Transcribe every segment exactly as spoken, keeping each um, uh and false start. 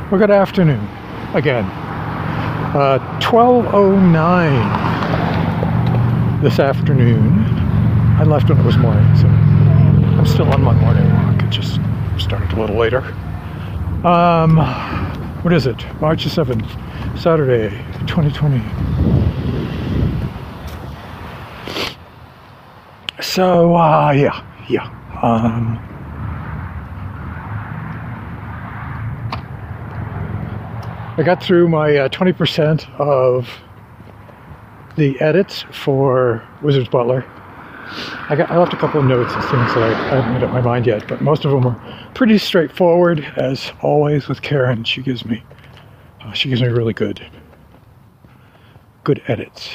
Well, good afternoon again. Uh, twelve oh nine this afternoon. I left when it was morning, so I'm still on my morning walk. It just started a little later. Um, what is it? March the seventh, Saturday, twenty twenty. So, uh, yeah, yeah. Um, I got through my uh, twenty percent of the edits for Wizard's Butler. I, got, I left a couple of notes and things that I, I haven't made up my mind yet, but most of them were pretty straightforward, as always with Karen. She gives me, uh, she gives me really good, good edits.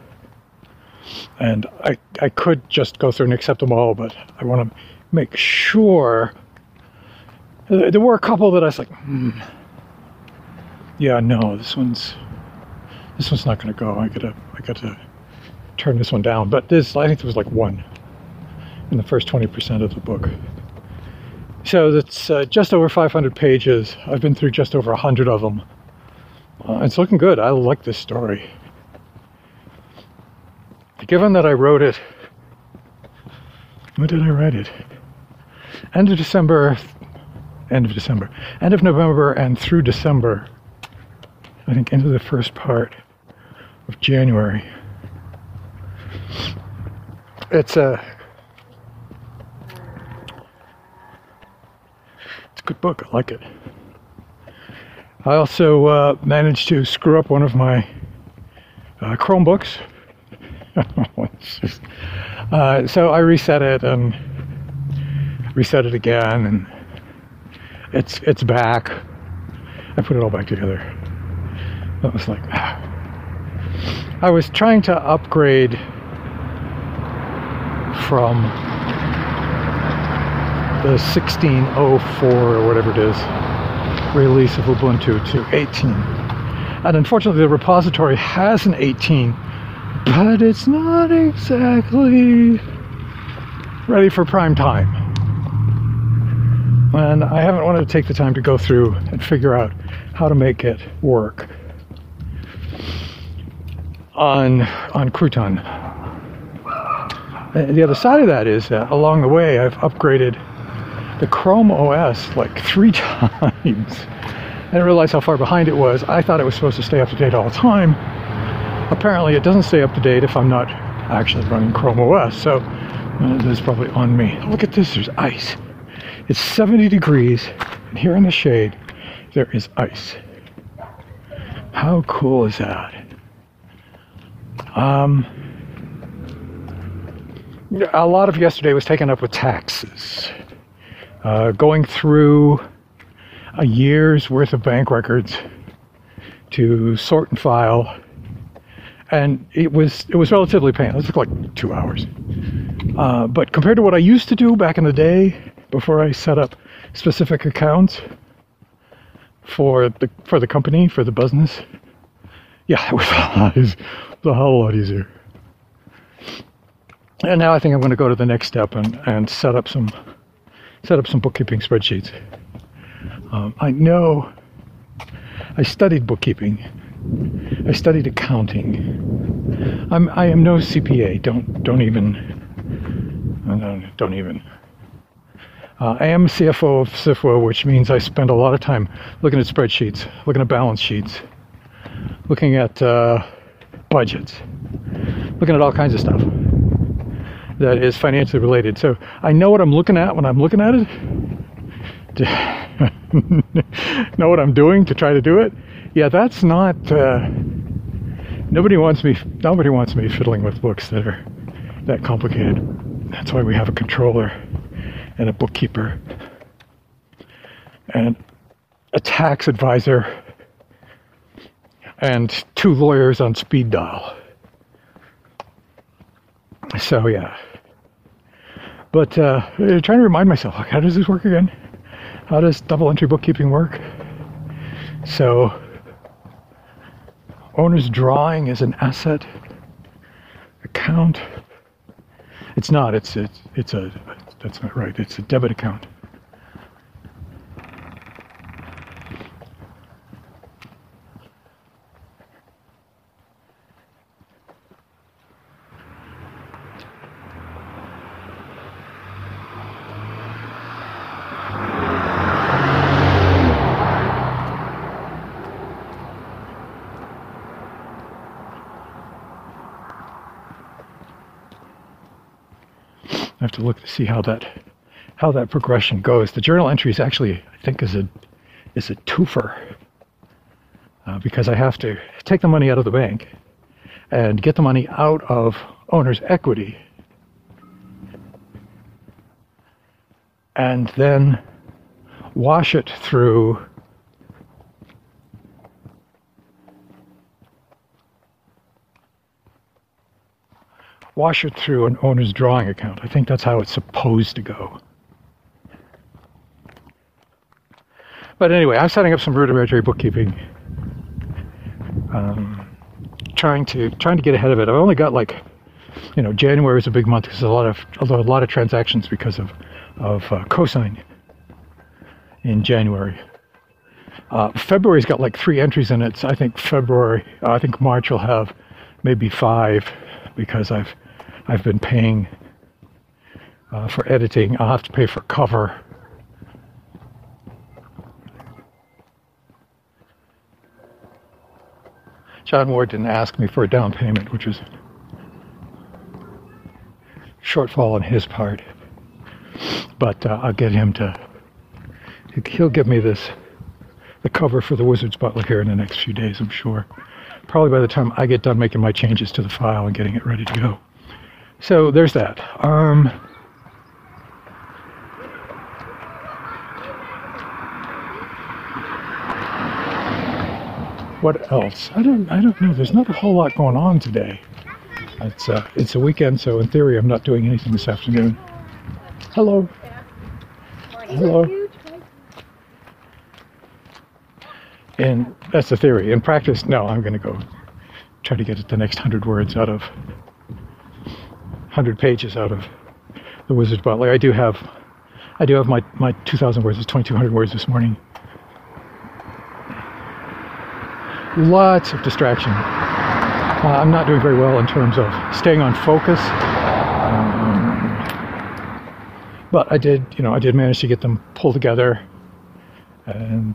And I, I could just go through and accept them all, but I want to make sure. There were a couple that I was like, hmm. Yeah, no, this one's this one's not going to go. I gotta I gotta turn this one down. But this, I think there was like one in the first twenty percent of the book. So that's uh, just over five hundred pages. I've been through just over one hundred of them. Uh, it's looking good. I like this story. Given that I wrote it, when did I write it? End of December, end of December, end of November, and through December. I think into the first part of January. It's a it's a good book. I like it. I also uh, managed to screw up one of my uh, Chromebooks. just, uh, so I reset it and reset it again, and it's it's back. I put it all back together. That was like, I was trying to upgrade from the sixteen oh four or whatever it is release of Ubuntu to eighteen, and unfortunately the repository has an eighteen, but it's not exactly ready for prime time, and I haven't wanted to take the time to go through and figure out how to make it work on on Crouton. The other side of that is that along the way I've upgraded the Chrome O S like three times. I didn't realize how far behind it was. I thought it was supposed to stay up to date all the time. Apparently it doesn't stay up to date if I'm not actually running Chrome O S, so uh, this is probably on me. Look at this, there's ice. It's seventy degrees, and here in the shade there is ice. How cool is that? Um, a lot of yesterday was taken up with taxes. Uh, going through a year's worth of bank records to sort and file, and it was it was relatively painless. It took like two hours. Uh, but compared to what I used to do back in the day, before I set up specific accounts for the for the company, for the business, yeah, it was a, it was a hell of a lot easier. And now I think I'm going to go to the next step and, and set up some set up some bookkeeping spreadsheets. Um, I know I studied bookkeeping. I studied accounting. I'm I am no C P A. Don't don't even don't, don't even. Uh, I am C F O of C F O, which means I spend a lot of time looking at spreadsheets, looking at balance sheets, looking at uh, budgets, looking at all kinds of stuff that is financially related. So I know what I'm looking at when I'm looking at it. Know what I'm doing to try to do it. Yeah, that's not. Uh, nobody wants me. Nobody wants me fiddling with books that are that complicated. That's why we have a controller and a bookkeeper and a tax advisor and two lawyers on speed dial. So yeah, but uh, trying to remind myself, like, how does this work again? How does double entry bookkeeping work? So owner's drawing is an asset account. It's not. It's it's it's a. That's not right. It's a debit account. have to look to see how that how that progression goes. The journal entries actually, I think, is a is a twofer uh, because I have to take the money out of the bank and get the money out of owner's equity, and then wash it through wash it through an owner's drawing account. I think that's how it's supposed to go. But anyway, I'm setting up some rudimentary bookkeeping, um, trying to trying to get ahead of it. I've only got like, you know, January is a big month because a lot of a lot of transactions because of of uh, cosign in January. Uh, February's got like three entries in it. So I think February, uh, I think March will have maybe five because I've I've been paying uh, for editing. I'll have to pay for cover. John Ward didn't ask me for a down payment, which was shortfall on his part. But uh, I'll get him to, he'll give me this, the cover for the Wizard's Butler here in the next few days, I'm sure. Probably by the time I get done making my changes to the file and getting it ready to go. So there's that. Um, what else? I don't. I don't know. There's not a whole lot going on today. It's uh, it's a weekend, so in theory, I'm not doing anything this afternoon. Hello. Hello. And that's the theory. In practice, no, I'm going to go try to get the next hundred words out of, hundred pages out of the Wizard's Butler. I do have, I do have my my two thousand words. It's twenty-two hundred words this morning. Lots of distraction. Uh, I'm not doing very well in terms of staying on focus. Um, but I did, you know, I did manage to get them pulled together, and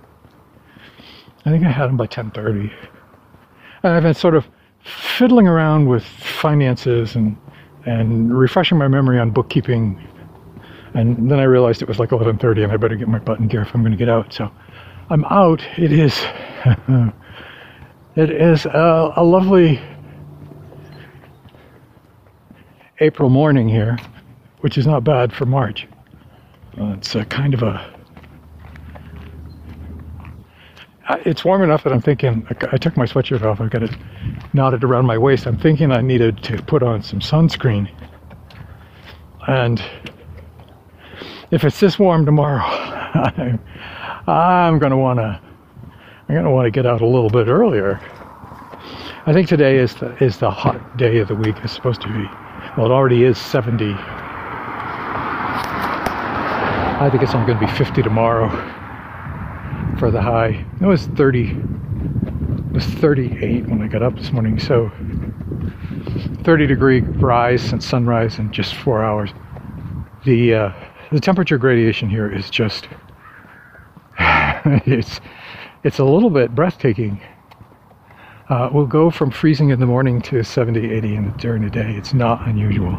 I think I had them by ten thirty. And I've been sort of fiddling around with finances and and refreshing my memory on bookkeeping. And then I realized it was like eleven thirty, and I better get my butt in gear if I'm going to get out. So I'm out. It is. It is a, a lovely April morning here, which is not bad for March. Uh, it's a kind of a... It's warm enough that I'm thinking... I took my sweatshirt off. I've got it knotted around my waist. I'm thinking I needed to put on some sunscreen. And if it's this warm tomorrow, I'm, I'm going to want to... I'm going to want to get out a little bit earlier. I think today is the is the hot day of the week. It's supposed to be. Well, it already is seventy. I think it's only going to be fifty tomorrow for the high. It was thirty. It was thirty-eight when I got up this morning. So thirty degree rise since sunrise in just four hours. The uh, the temperature gradation here is just. it's. It's a little bit breathtaking. Uh, we'll go from freezing in the morning to seventy, eighty in, during the day. It's not unusual.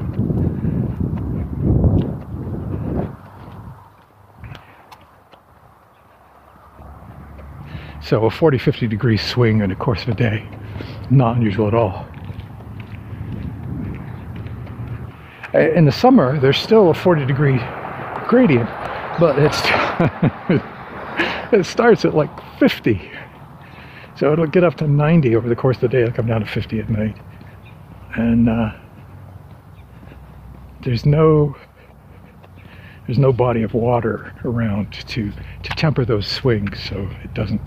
So a forty, fifty degree swing in the course of a day, not unusual at all. In the summer, there's still a forty degree gradient, but it's it starts at like fifty. So it'll get up to ninety over the course of the day. It'll come down to fifty at night. And uh, there's no there's no body of water around to to temper those swings, so it doesn't.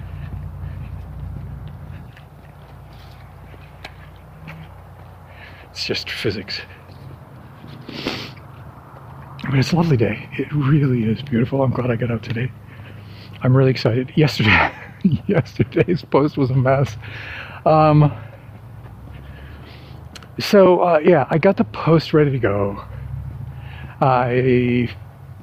It's just physics. But it's a lovely day. It really is beautiful. I'm glad I got out today. I'm really excited. Yesterday, yesterday's post was a mess. Um, so, uh, yeah, I got the post ready to go. I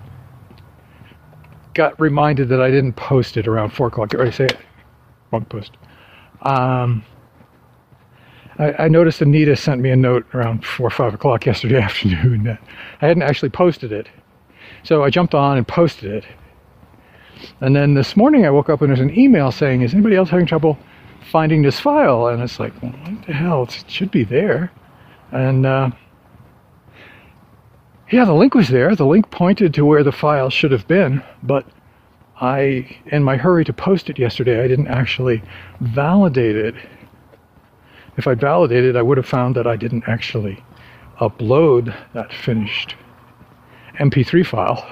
got reminded that I didn't post it around four o'clock. Get ready to say it. Wrong post. Um, I, I noticed Anita sent me a note around four or five o'clock yesterday afternoon. That I hadn't actually posted it. So I jumped on and posted it. And then this morning I woke up and there's an email saying, is anybody else having trouble finding this file? And it's like, well, what the hell? It should be there. And uh, yeah, the link was there. The link pointed to where the file should have been. But I, in my hurry to post it yesterday, I didn't actually validate it. If I'd validated, I would have found that I didn't actually upload that finished M P three file.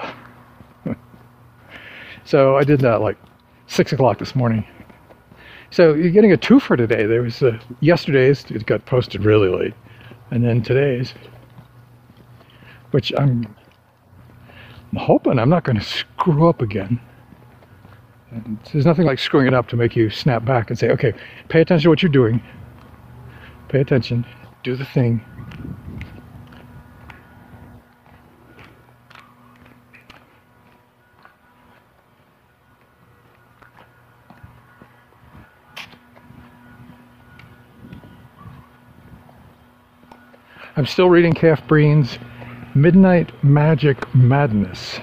So I did that like six o'clock this morning. So you're getting a twofer today. There was uh, yesterday's, it got posted really late, and then today's, which I'm, I'm hoping I'm not going to screw up again. And there's nothing like screwing it up to make you snap back and say, okay, pay attention to what you're doing. Pay attention. Do the thing. I'm still reading Calf Breen's Midnight Magic Madness.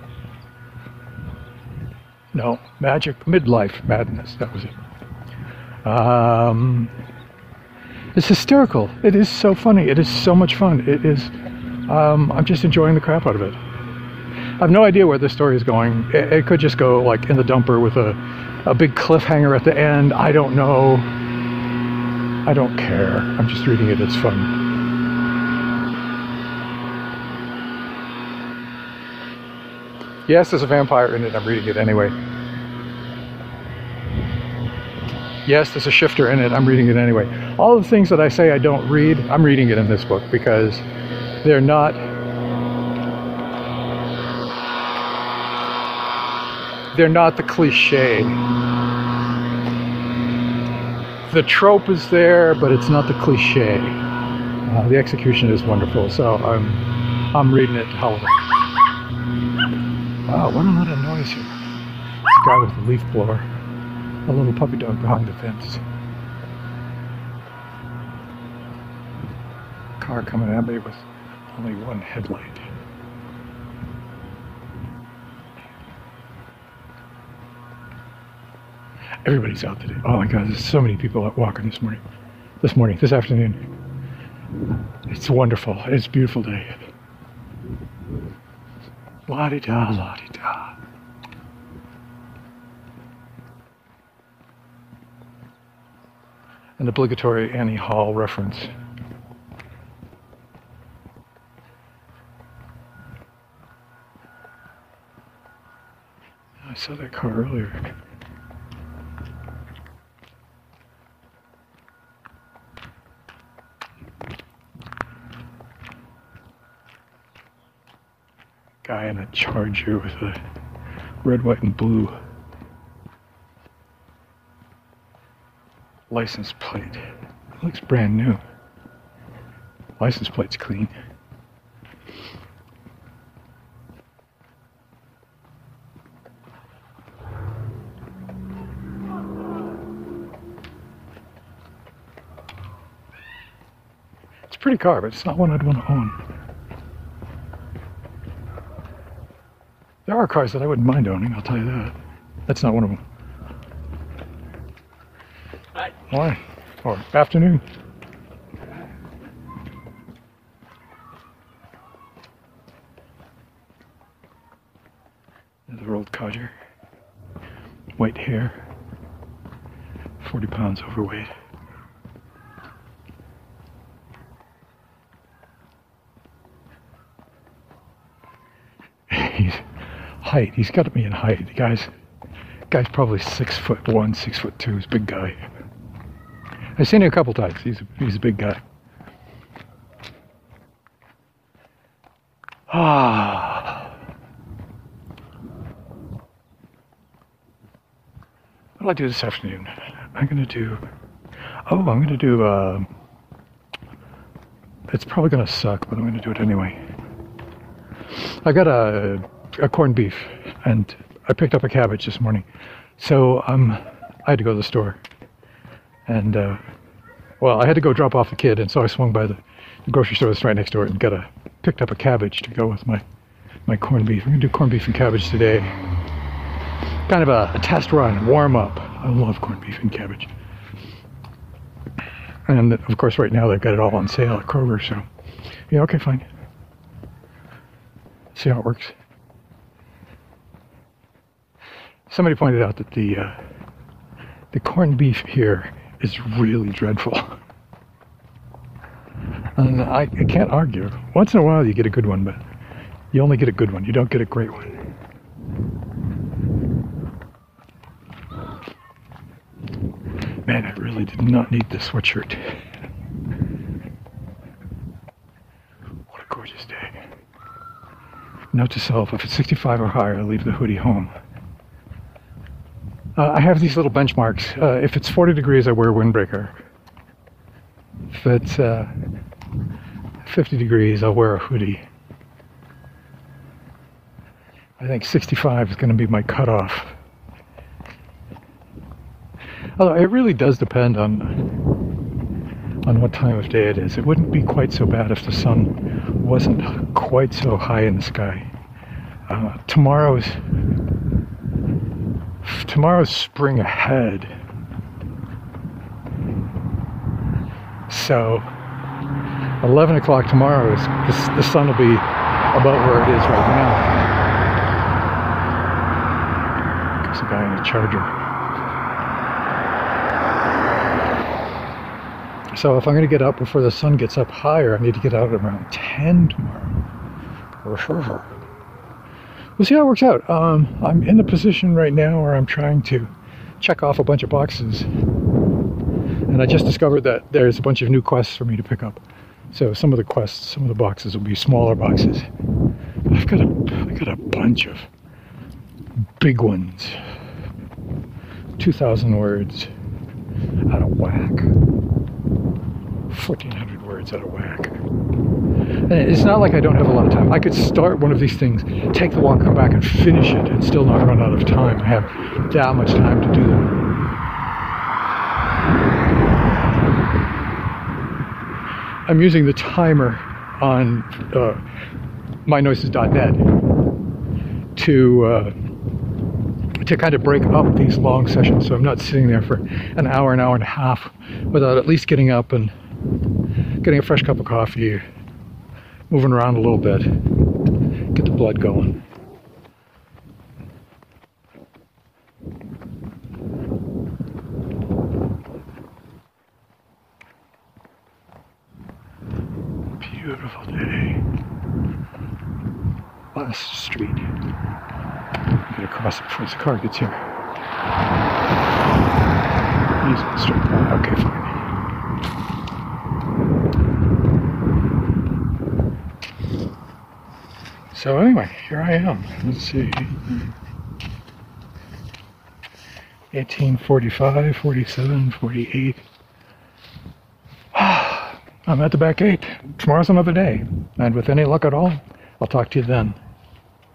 No, Magic Midlife Madness. That was it. Um, it's hysterical. It is so funny. It is so much fun. It is. Um, I'm just enjoying the crap out of it. I have no idea where this story is going. It, it could just go like in the dumper with a, a big cliffhanger at the end. I don't know. I don't care. I'm just reading it. It's fun. Yes, there's a vampire in it. I'm reading it anyway. Yes, there's a shifter in it. I'm reading it anyway. All the things that I say I don't read, I'm reading it in this book because they're not... They're not the cliche. The trope is there, but it's not the cliche. Uh, the execution is wonderful, so I'm, I'm reading it howling. Wow, what a lot of noise here. This guy with the leaf blower. A little puppy dog behind the fence. Car coming at me with only one headlight. Everybody's out today. Oh my God, there's so many people out walking this morning. This morning, this afternoon. It's wonderful. It's a beautiful day. La-di-da, la-di-da. An obligatory Annie Hall reference. I saw that car earlier. Guy in a Charger with a red, white, and blue license plate. It looks brand new. License plate's clean. It's a pretty car, but it's not one I'd want to own. There are cars that I wouldn't mind owning, I'll tell you that. That's not one of them. Hi. Morning. Or afternoon. Another old codger. White hair. forty pounds overweight. He's height. He's got me in height. The guy's guy's probably six foot one, six foot two. He's a big guy. I've seen him a couple times. He's a, he's a big guy. Ah. What'll I do this afternoon? I'm gonna do. Oh, I'm gonna do. Uh, it's probably gonna suck, but I'm gonna do it anyway. I got a. a corned beef, and I picked up a cabbage this morning. So um, I had to go to the store, and uh, Well, I had to go drop off the kid, and so I swung by the, the grocery store that's right next door and got a picked up a cabbage to go with my my corned beef. We're gonna do corned beef and cabbage today. Kind of a, a test run, warm up. I love corned beef and cabbage. And of course, right now they've got it all on sale at Kroger. So, yeah, okay, fine. See how it works. Somebody pointed out that the uh, the corned beef here is really dreadful. And I, I can't argue. Once in a while you get a good one, but you only get a good one. You don't get a great one. Man, I really did not need this sweatshirt. What a gorgeous day. Note to self, if it's sixty-five or higher, leave the hoodie home. Uh, I have these little benchmarks. Uh, if it's forty degrees, I wear a windbreaker. If it's uh, fifty degrees, I'll wear a hoodie. I think sixty-five is going to be my cutoff. Although it really does depend on on what time of day it is. It wouldn't be quite so bad if the sun wasn't quite so high in the sky. Uh, tomorrow's tomorrow's spring ahead. So eleven o'clock tomorrow is the, the sun will be about where it is right now. There's a guy in a Charger. So if I'm going to get up before the sun gets up higher, I need to get out at around ten tomorrow. We'll see how it works out. Um, I'm in the position right now where I'm trying to check off a bunch of boxes. And I just discovered that there's a bunch of new quests for me to pick up. So some of the quests, some of the boxes will be smaller boxes. I've got a, I've got a bunch of big ones. two thousand words out of whack. fourteen hundred words out of whack. And it's not like I don't have a lot of time. I could start one of these things, take the walk, come back and finish it and still not run out of time. I have that much time to do that. I'm using the timer on uh, my noises dot net to uh, to kind of break up these long sessions, so I'm not sitting there for an hour, an hour and a half without at least getting up and getting a fresh cup of coffee, moving around a little bit, get the blood going. Beautiful day. Last street. I'm gonna cross it before the car gets here. Easy, straight. Okay, fine. So anyway, here I am. Let's see. eighteen forty-five, forty-seven, forty-eight. I'm at the back gate. Tomorrow's another day. And with any luck at all, I'll talk to you then.